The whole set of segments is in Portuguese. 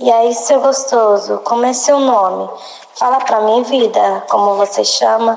E aí, seu gostoso, como é seu nome? Fala pra mim, vida, como você chama?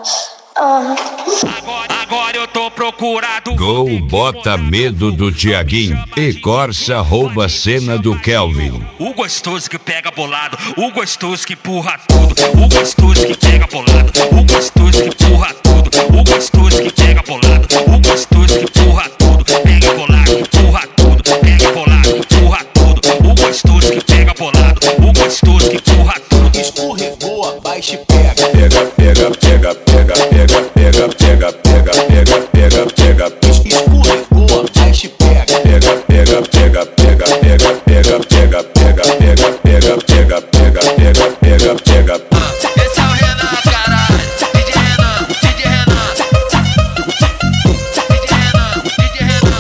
Agora eu tô procurado. Gol bota medo do Tiaguinho e Corsa rouba cena do Kelvin. O gostoso que pega bolado, o gostoso que empurra tudo, o gostoso que pega bolado, o gostoso que empurra tudo, o gostoso que pega bolado, o gostoso que empurra tudo, pega bolado, empurra tudo, pega bolado, empurra tudo, o gostoso que pega bolado, o gostoso que empurra tudo. Escorregou, abaixa e pega. Pega, pega, pega, pega, pega, pega, pega, pega, pega, pega, pega. Escorregou, abaixa e pega. Pega, pega, pega, pega, pega, pega, pega, pega, pega, pega, pega, pega, pega, pega, pega. Esse é o Renan, caralho. DJ Renan, DJ Renan. DJ Renan, DJ Renan.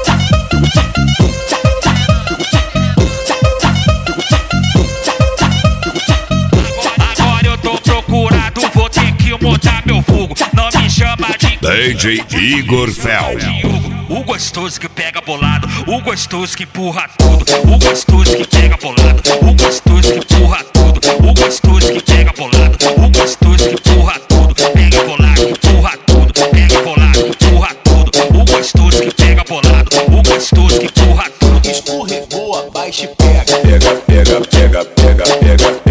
Agora eu tô procurado, vou ter que mudar meu vulgo. Não me chama de DJ Igor Fel. o gostoso que pega bolado, o gostoso que empurra tudo, o gostoso que pega bolado, o gostoso que empurra tudo, o gostoso que pega bolado, o gostoso que empurra tudo, pega bolado, empurra tudo, pega bolado, empurra tudo, o gostoso que pega bolado, o gostoso que empurra tudo. Escorregou, abaixa e pega. Pega, pega, pega, pega, pega,